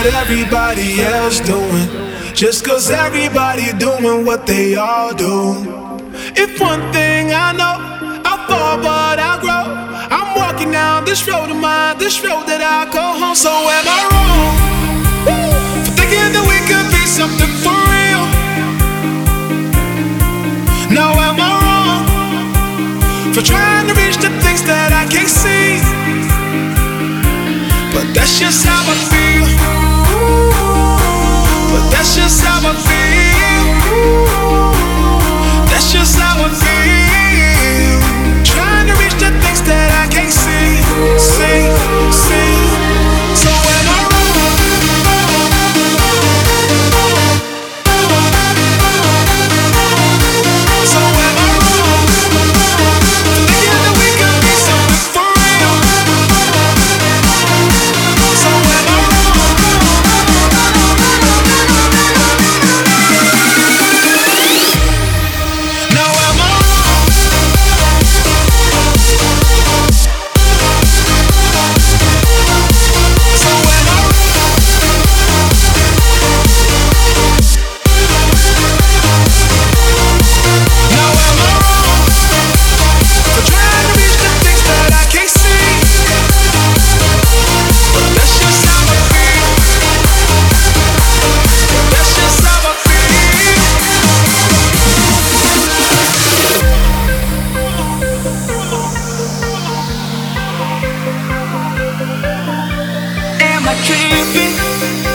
everybody else doing, just 'cause everybody doing what they all do. If one thing I know, I fall but I grow. I'm walking down this road of mine, this road that I call home. So am I wrong for thinking that we could be something for real? No, am I wrong for trying to reach the things that I can't see? But that's just how I feel. But that's just how I feel. That's just how I feel. Trying to reach the things that I can't see. See. So am I wrong? So am I wrong? Thinking that we could be something for real. So am I wrong? No, am I wrong? So am I wrong? No, am I wrong for trying to reach the things that I can't see? But that's just how I feel. That's just how I feel. Am I tripping?